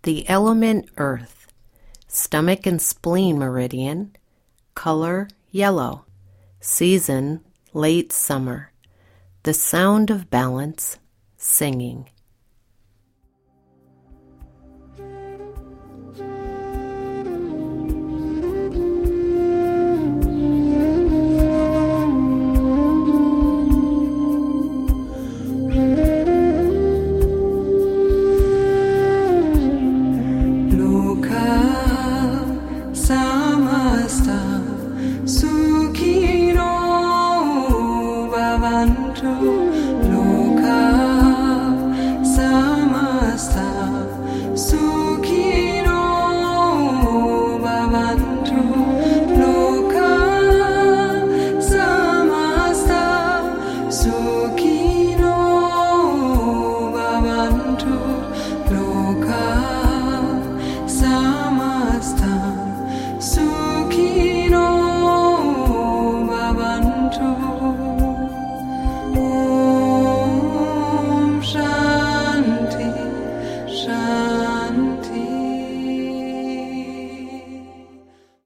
The element earth, stomach and spleen meridian, color yellow, season late summer, the sound of balance, singing. Shanti